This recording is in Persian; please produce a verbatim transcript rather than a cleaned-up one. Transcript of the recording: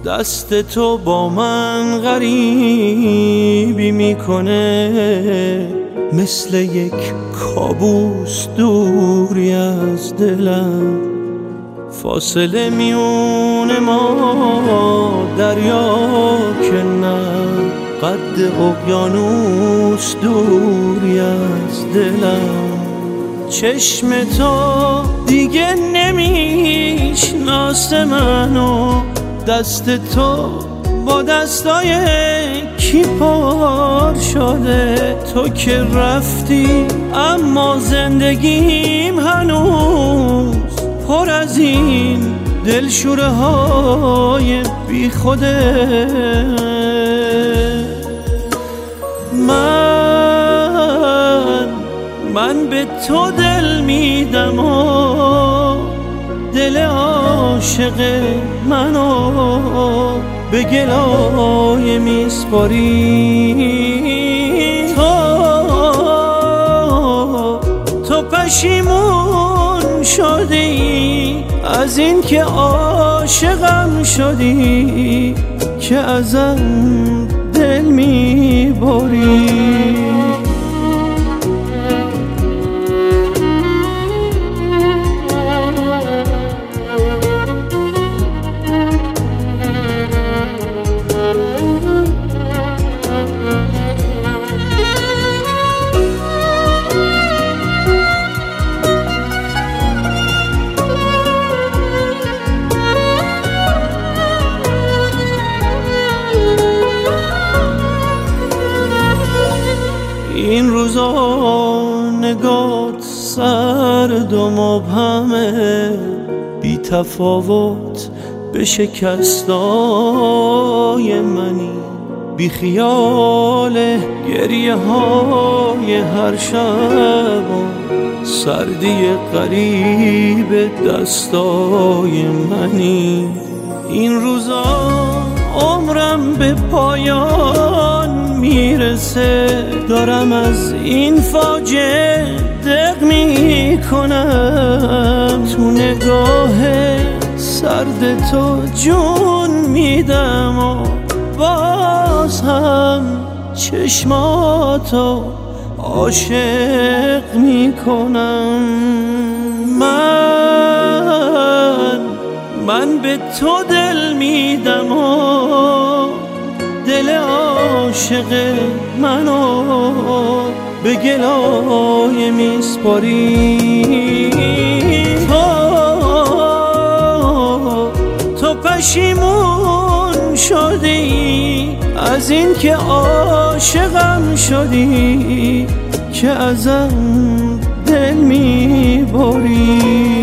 دست تو با من غریبی میکنه، مثل یک کابوس دوری از دلم. فاصله میون ما دریا که نه، قد اقیانوس دوری از دلم. چشم تو دیگه نمیشناسه منو، دست تو با دستای کی پر شده. تو که رفتی اما زندگیم هنوز پر از این دلشوره های بی خوده. من من به تو دل میدم و دل عاشق منو به گلایه میسپاری. تو تو پشیمون شدی از این که عاشقم شدی، که ازم دل میبری. این روزا نگات سرد و مبهمه، بی تفاوت به شکستای منی، بی خیال گریه های هر شب و سردی قریب دستای منی. این روزا عمرم به پایان میرسه، دارم از این فاجعه دق میکنم. تو نگاه سرد تو جون میدم و باز هم چشماتو عاشق میکنم. من من به تو دل میدم و دل عاشق منو به گلایه میسپاری. تو تو پشیمون شدی از این که عاشقم شدی، که ازم دل میبری.